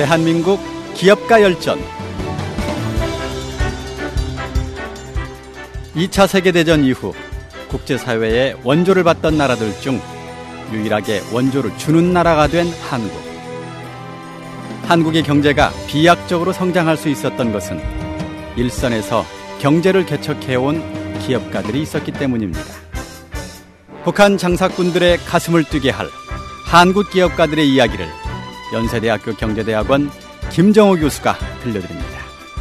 대한민국 기업가 열전. 2차 세계대전 이후 국제사회의 원조를 받던 나라들 중 유일하게 원조를 주는 나라가 된 한국. 한국의 경제가 비약적으로 성장할 수 있었던 것은 일선에서 경제를 개척해온 기업가들이 있었기 때문입니다. 북한 장사꾼들의 가슴을 뛰게 할 한국 기업가들의 이야기를 연세대학교 경제대학원 김정호 교수가 들려드립니다.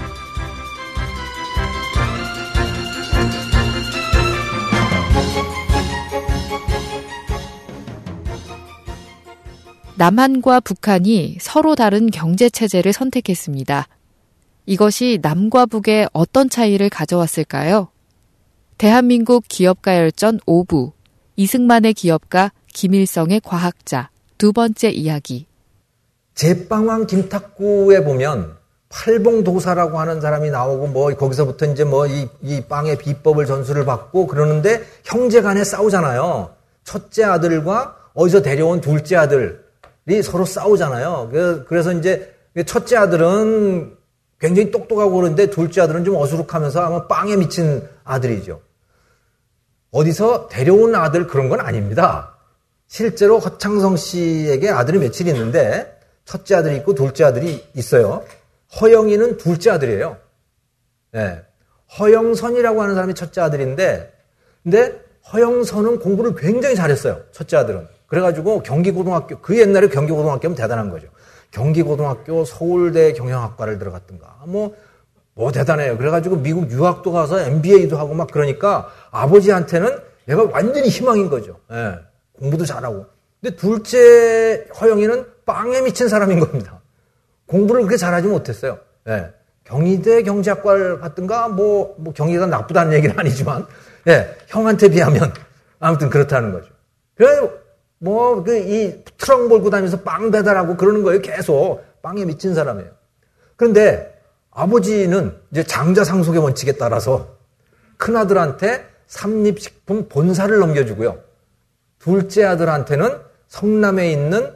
남한과 북한이 서로 다른 경제체제를 선택했습니다. 이것이 남과 북에 어떤 차이를 가져왔을까요? 대한민국 기업가 열전 5부, 이승만의 기업가, 김일성의 과학자, 두 번째 이야기. 제빵왕 김탁구에 보면 팔봉도사라고 하는 사람이 나오고 거기서부터 이제 이 빵의 비법을 전수를 받고 그러는데 형제 간에 싸우잖아요. 첫째 아들과 어디서 데려온 둘째 아들이 서로 싸우잖아요. 그래서 이제 첫째 아들은 굉장히 똑똑하고 그러는데 둘째 아들은 좀 어수룩하면서 아마 빵에 미친 아들이죠. 어디서 데려온 아들 그런 건 아닙니다. 실제로 허창성 씨에게 아들이 며칠 있는데 첫째 아들이 있고 둘째 아들이 있어요. 허영이는 둘째 아들이에요. 네. 허영선이라고 하는 사람이 첫째 아들인데 근데 허영선은 공부를 굉장히 잘했어요. 첫째 아들은. 그래가지고 경기고등학교, 그 옛날에 경기고등학교면 대단한 거죠. 경기고등학교 서울대 경영학과를 들어갔던가 뭐 대단해요. 그래가지고 미국 유학도 가서 MBA도 하고 막 그러니까 아버지한테는 얘가 완전히 희망인 거죠. 예, 공부도 잘하고. 근데 둘째 허영이는 빵에 미친 사람인 겁니다. 공부를 그렇게 잘하지 못했어요. 예, 경희대 경제학과를 갔던가 뭐 경희가 나쁘다는 얘기는 아니지만 예, 형한테 비하면 아무튼 그렇다는 거죠. 그래서 이 트럭 몰고 다니면서 빵 배달하고 그러는 거예요. 계속 빵에 미친 사람이에요. 그런데 아버지는 이제 장자상속의 원칙에 따라서 큰아들한테 삼립식품 본사를 넘겨주고요. 둘째 아들한테는 성남에 있는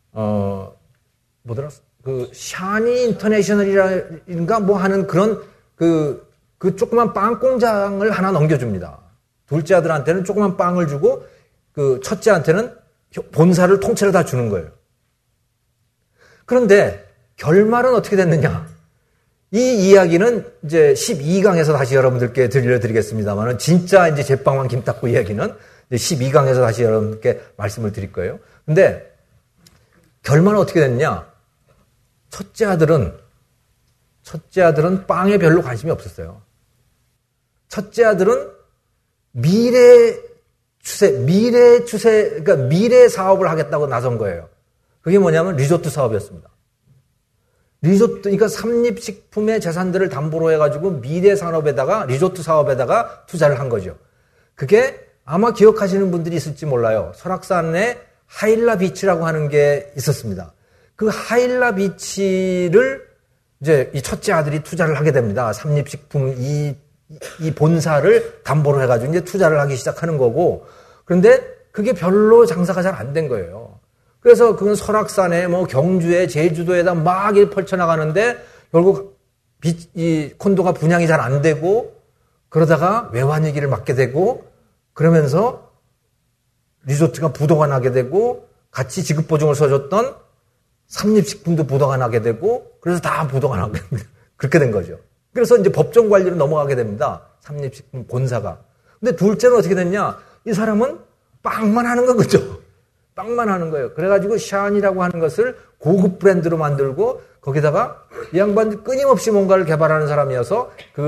샤니 인터내셔널이라든가 하는 그런 그 조그만 빵 공장을 하나 넘겨줍니다. 둘째 아들한테는 조그만 빵을 주고 그 첫째한테는 본사를 통째로 다 주는 거예요. 그런데 결말은 어떻게 됐느냐? 이 이야기는 이제 12강에서 다시 여러분들께 들려드리겠습니다만은 진짜 이제 제빵왕 김탁구 이야기는 이제 12강에서 다시 여러분께 말씀을 드릴 거예요. 근데 결말은 어떻게 됐냐? 첫째 아들은 빵에 별로 관심이 없었어요. 첫째 아들은 미래 추세, 그러니까 미래 사업을 하겠다고 나선 거예요. 그게 뭐냐면 리조트 사업이었습니다. 그러니까 삼립식품의 재산들을 담보로 해가지고 미래 산업에다가 리조트 사업에다가 투자를 한 거죠. 그게 아마 기억하시는 분들이 있을지 몰라요. 설악산에 하일라 비치라고 하는 게 있었습니다. 그 하일라 비치를 이제 이 첫째 아들이 투자를 하게 됩니다. 삼립식품 이 본사를 담보로 해가지고 이제 투자를 하기 시작하는 거고, 그런데 그게 별로 장사가 잘 안 된 거예요. 그래서 그건 설악산에 경주에 제주도에다 막 펼쳐나가는데 결국 이 콘도가 분양이 잘 안 되고 그러다가 외환위기를 맞게 되고 그러면서 리조트가 부도가 나게 되고 같이 지급보증을 써줬던 삼립식품도 부도가 나게 되고 그래서 다 부도가 나게 됩니다. 그렇게 된 거죠. 그래서 이제 법정 관리로 넘어가게 됩니다. 삼립식품 본사가. 근데 둘째는 어떻게 됐냐? 이 사람은 빵만 하는 거죠. 빵만 하는 거예요. 그래가지고 샤니라고 하는 것을 고급 브랜드로 만들고 거기다가 이 양반이 끊임없이 뭔가를 개발하는 사람이어서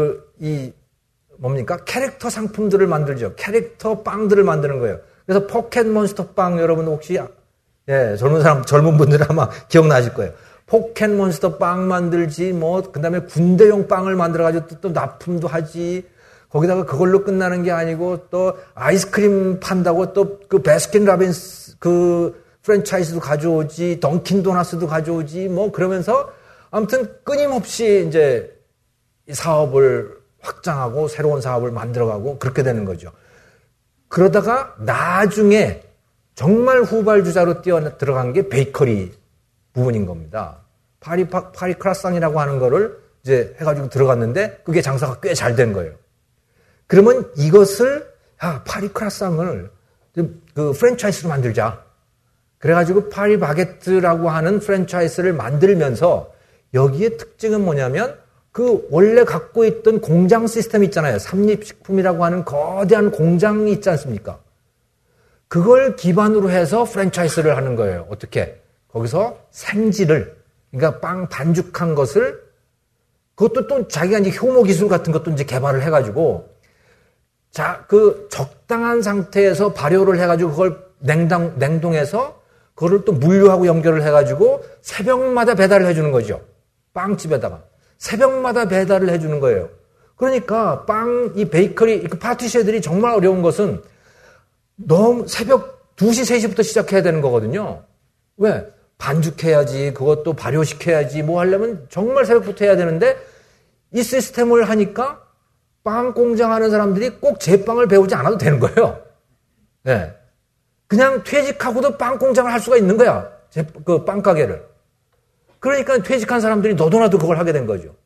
캐릭터 상품들을 만들죠. 캐릭터 빵들을 만드는 거예요. 그래서 포켓몬스터 빵 여러분 혹시 젊은 분들은 아마 기억나실 거예요. 포켓몬스터 빵 만들지 그다음에 군대용 빵을 만들어가지고 또 납품도 하지. 거기다가 그걸로 끝나는 게 아니고 또 아이스크림 판다고 또 그 베스킨 라빈스 그 프랜차이즈도 가져오지, 던킨 도너츠도 가져오지, 그러면서 아무튼 끊임없이 이제 이 사업을 확장하고 새로운 사업을 만들어가고 그렇게 되는 거죠. 그러다가 나중에 정말 후발주자로 뛰어 들어간 게 베이커리 부분인 겁니다. 파리 크라상이라고 하는 거를 이제 해가지고 들어갔는데 그게 장사가 꽤 잘 된 거예요. 그러면 이것을 파리 크라상을 그 프랜차이즈로 만들자. 그래가지고 파리 바게트라고 하는 프랜차이즈를 만들면서 여기에 특징은 뭐냐면 그 원래 갖고 있던 공장 시스템 있잖아요. 삼립식품이라고 하는 거대한 공장이 있지 않습니까? 그걸 기반으로 해서 프랜차이즈를 하는 거예요. 어떻게? 거기서 생지를, 그러니까 빵 반죽한 것을, 그것도 또 자기가 이제 효모 기술 같은 것도 이제 개발을 해가지고, 그 적당한 상태에서 발효를 해가지고 그걸 냉동해서 그거를 또 물류하고 연결을 해가지고 새벽마다 배달을 해주는 거죠. 빵집에다가. 새벽마다 배달을 해주는 거예요. 그러니까 이 베이커리, 파티셰들이 정말 어려운 것은 너무 새벽 2시, 3시부터 시작해야 되는 거거든요. 왜? 반죽해야지, 그것도 발효시켜야지, 뭐 하려면 정말 새벽부터 해야 되는데 이 시스템을 하니까 빵 공장 하는 사람들이 꼭 제빵을 배우지 않아도 되는 거예요. 네. 그냥 퇴직하고도 빵 공장을 할 수가 있는 거야. 그 빵 가게를. 그러니까 퇴직한 사람들이 너도나도 그걸 하게 된 거죠.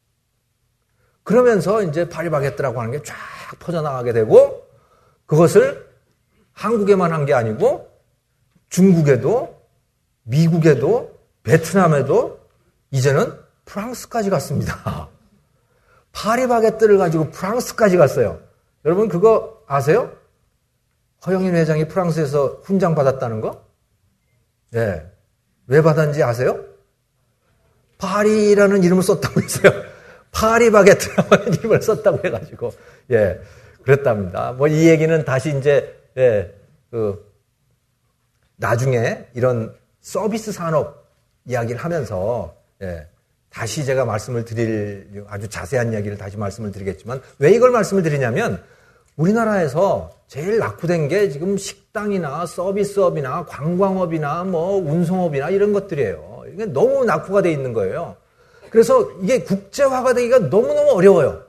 그러면서 이제 파리 바게트라고 하는 게 쫙 퍼져나가게 되고 그것을 한국에만 한 게 아니고 중국에도 미국에도 베트남에도 이제는 프랑스까지 갔습니다. 파리 바게트를 가지고 프랑스까지 갔어요. 여러분 그거 아세요? 허영인 회장이 프랑스에서 훈장 받았다는 거? 네. 왜 받았는지 아세요? 파리라는 이름을 썼다고 했어요. 파리 바게트라는 이름을 썼다고 해가지고, 예, 그랬답니다. 뭐 이 얘기는 다시 이제, 예, 나중에 이런 서비스 산업 이야기를 하면서, 예, 다시 제가 말씀을 드릴, 아주 자세한 이야기를 다시 말씀을 드리겠지만, 왜 이걸 말씀을 드리냐면, 우리나라에서 제일 낙후된 게 지금 식당이나 서비스업이나 관광업이나 뭐 운송업이나 이런 것들이에요. 이게 너무 낙후가 돼 있는 거예요. 그래서 이게 국제화가 되기가 너무너무 어려워요.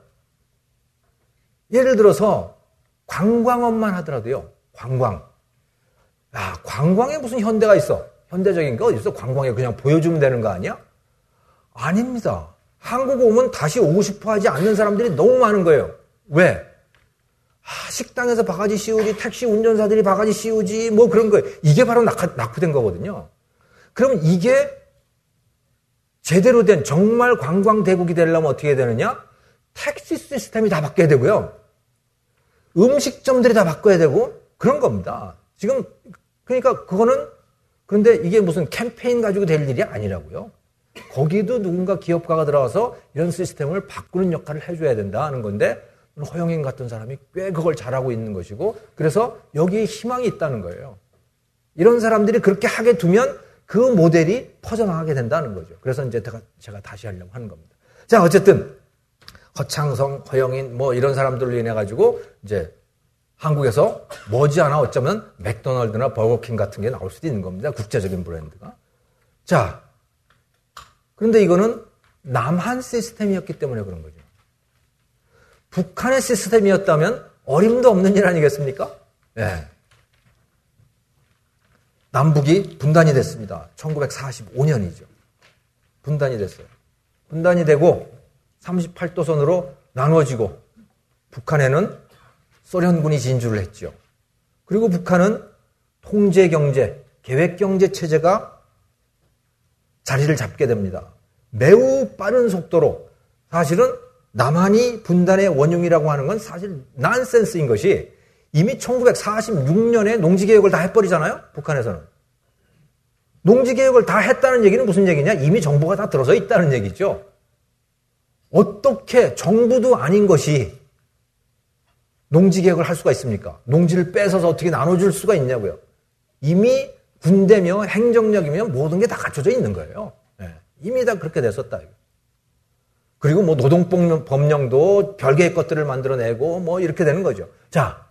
예를 들어서 관광업만 하더라도요. 관광. 관광에 무슨 현대가 있어? 현대적인 거 어디 있어? 관광에 그냥 보여주면 되는 거 아니야? 아닙니다. 한국 오면 다시 오고 싶어 하지 않는 사람들이 너무 많은 거예요. 왜? 식당에서 바가지 씌우지, 택시 운전사들이 바가지 씌우지, 뭐 그런 거예요. 이게 바로 낙후된 거거든요. 그럼 이게 제대로 된 정말 관광 대국이 되려면 어떻게 해야 되느냐? 택시 시스템이 다 바뀌어야 되고요. 음식점들이 다 바꿔야 되고 그런 겁니다. 지금 그러니까 그거는 그런데 이게 무슨 캠페인 가지고 될 일이 아니라고요. 거기도 누군가 기업가가 들어와서 이런 시스템을 바꾸는 역할을 해줘야 된다 하는 건데 허영인 같은 사람이 꽤 그걸 잘하고 있는 것이고 그래서 여기에 희망이 있다는 거예요. 이런 사람들이 그렇게 하게 두면 그 모델이 퍼져나가게 된다는 거죠. 그래서 이제 제가 다시 하려고 하는 겁니다. 자, 어쨌든 허창성, 허영인 뭐 이런 사람들로 인해 가지고 이제 한국에서 머지않아 어쩌면 맥도날드나 버거킹 같은 게 나올 수도 있는 겁니다. 국제적인 브랜드가. 자, 그런데 이거는 남한 시스템이었기 때문에 그런 거죠. 북한의 시스템이었다면 어림도 없는 일 아니겠습니까? 네. 남북이 분단이 됐습니다. 1945년이죠. 분단이 됐어요. 분단이 되고 38도선으로 나누어지고 북한에는 소련군이 진주를 했죠. 그리고 북한은 통제경제, 계획경제 체제가 자리를 잡게 됩니다. 매우 빠른 속도로 사실은 남한이 분단의 원흉이라고 하는 건 사실 난센스인 것이 이미 1946년에 농지개혁을 다 해버리잖아요. 북한에서는. 농지개혁을 다 했다는 얘기는 무슨 얘기냐? 이미 정부가 다 들어서 있다는 얘기죠. 어떻게 정부도 아닌 것이 농지개혁을 할 수가 있습니까? 농지를 뺏어서 어떻게 나눠줄 수가 있냐고요. 이미 군대며 행정력이며 모든 게 다 갖춰져 있는 거예요. 네. 이미 다 그렇게 됐었다. 그리고 뭐 노동법령도 별개의 것들을 만들어내고 뭐 이렇게 되는 거죠. 자,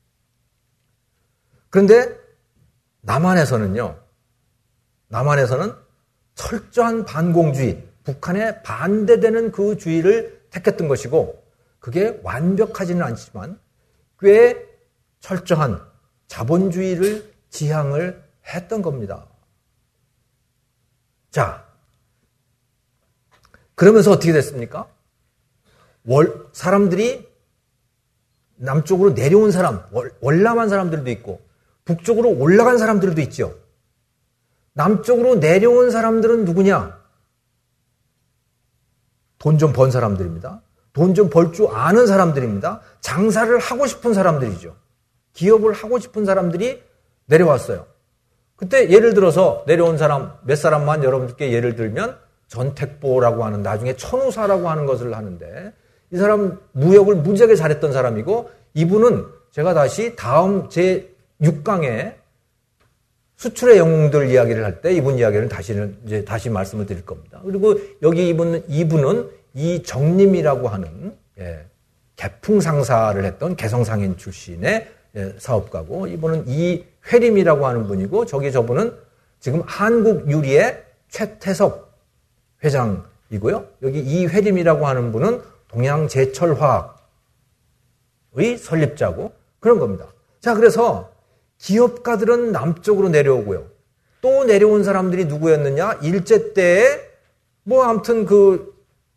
그런데 남한에서는 철저한 반공주의, 북한에 반대되는 그 주의를 택했던 것이고 그게 완벽하지는 않지만 꽤 철저한 자본주의를 지향을 했던 겁니다. 자, 그러면서 어떻게 됐습니까? 사람들이 남쪽으로 내려온 사람, 월남한 사람들도 있고 북쪽으로 올라간 사람들도 있죠. 남쪽으로 내려온 사람들은 누구냐? 돈 좀 번 사람들입니다. 돈 좀 벌 줄 아는 사람들입니다. 장사를 하고 싶은 사람들이죠. 기업을 하고 싶은 사람들이 내려왔어요. 그때 예를 들어서 내려온 사람 몇 사람만 여러분들께 예를 들면 전택보라고 하는 나중에 천우사라고 하는 것을 하는데 이 사람 무역을 무지하게 잘했던 사람이고 이분은 제가 다시 다음 제 6강에 수출의 영웅들 이야기를 할 때 이분 이야기를 다시 말씀을 드릴 겁니다. 그리고 여기 이분은 이정림이라고 하는 개풍상사를 했던 개성상인 출신의 사업가고 이분은 이회림이라고 하는 분이고 저분은 지금 한국유리의 최태섭 회장이고요. 여기 이회림이라고 하는 분은 동양제철화학의 설립자고 그런 겁니다. 자, 그래서 기업가들은 남쪽으로 내려오고요. 또 내려온 사람들이 누구였느냐? 일제 때에 아무튼 그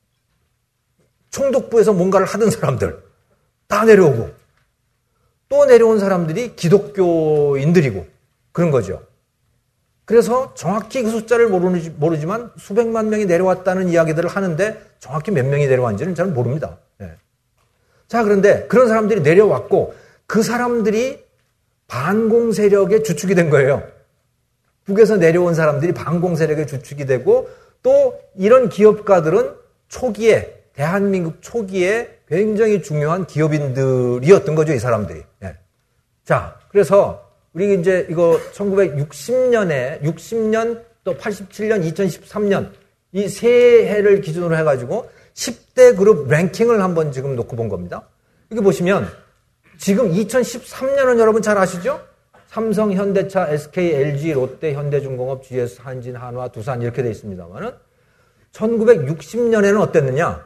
총독부에서 뭔가를 하던 사람들 다 내려오고 또 내려온 사람들이 기독교인들이고 그런 거죠. 그래서 정확히 그 숫자를 모르지만 수백만 명이 내려왔다는 이야기들을 하는데 정확히 몇 명이 내려왔는지는 잘 모릅니다. 네. 자, 그런데 그런 사람들이 내려왔고 그 사람들이 반공 세력의 주축이 된 거예요. 북에서 내려온 사람들이 반공 세력의 주축이 되고 또 이런 기업가들은 초기에 대한민국 초기에 굉장히 중요한 기업인들이었던 거죠, 이 사람들이. 네. 자, 그래서 우리 이제 이거 60년 또 87년, 2013년 이 세 해를 기준으로 해가지고 10대 그룹 랭킹을 한번 지금 놓고 본 겁니다. 여기 보시면 지금 2013년은 여러분 잘 아시죠? 삼성, 현대차, SK, LG, 롯데, 현대중공업, GS, 한진, 한화, 두산 이렇게 돼 있습니다만은 1960년에는 어땠느냐?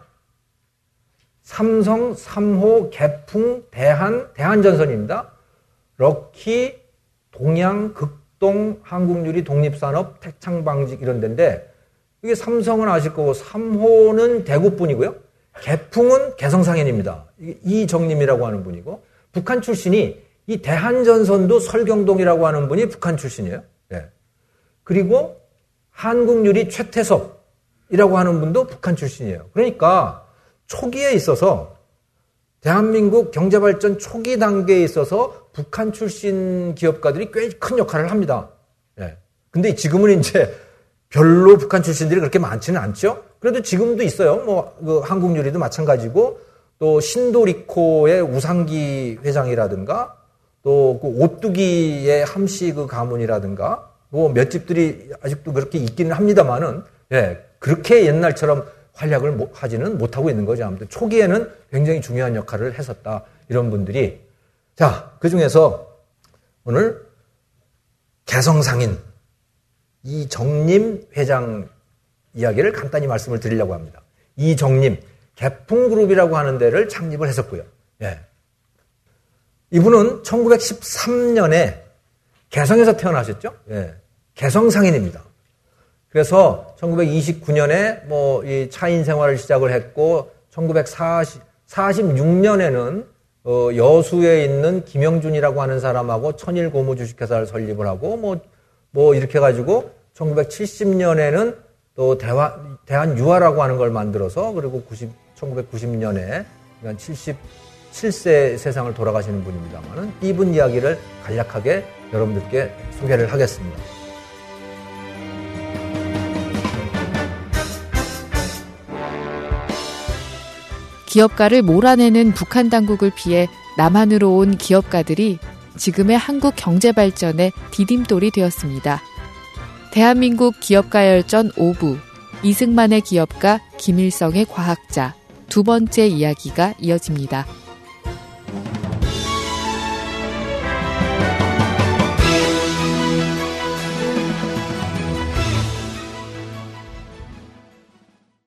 삼성, 삼호, 개풍, 대한전선입니다. 럭키, 동양, 극동, 한국유리, 독립산업, 택창방직 이런 데인데 이게 삼성은 아실 거고 삼호는 대구뿐이고요. 개풍은 개성상인입니다. 이정림이라고 하는 분이고 북한 출신이 이 대한전선도 설경동이라고 하는 분이 북한 출신이에요. 네. 그리고 한국유리 최태섭이라고 하는 분도 북한 출신이에요. 그러니까 초기에 있어서 대한민국 경제발전 초기 단계에 있어서 북한 출신 기업가들이 꽤 큰 역할을 합니다. 네. 근데 지금은 이제 별로 북한 출신들이 그렇게 많지는 않죠. 그래도 지금도 있어요. 그 한국유리도 마찬가지고 또 신도리코의 우상기 회장이라든가 또 그 오뚜기의 함씨 그 가문이라든가 몇 집들이 아직도 그렇게 있기는 합니다만은 그렇게 옛날처럼 활약을 하지는 못하고 있는 거죠. 아무튼 초기에는 굉장히 중요한 역할을 했었다. 이런 분들이. 자, 그 중에서 오늘 개성상인 이정림 회장 이야기를 간단히 말씀을 드리려고 합니다. 이정림, 개풍그룹이라고 하는 데를 창립을 했었고요. 이분은 1913년에 개성에서 태어나셨죠? 개성상인입니다. 그래서 1929년에 이 차인 생활을 시작을 했고 1946년에는 여수에 있는 김영준이라고 하는 사람하고 천일고무 주식회사를 설립을 하고 이렇게 해가지고 1970년에는 또 대한유화라고 하는 걸 만들어서 그리고 1990년에 77세 세상을 돌아가시는 분입니다만은 이분 이야기를 간략하게 여러분들께 소개를 하겠습니다. 기업가를 몰아내는 북한 당국을 피해 남한으로 온 기업가들이 지금의 한국 경제 발전의 디딤돌이 되었습니다. 대한민국 기업가 열전 5부, 이승만의 기업가, 김일성의 과학자, 두 번째 이야기가 이어집니다.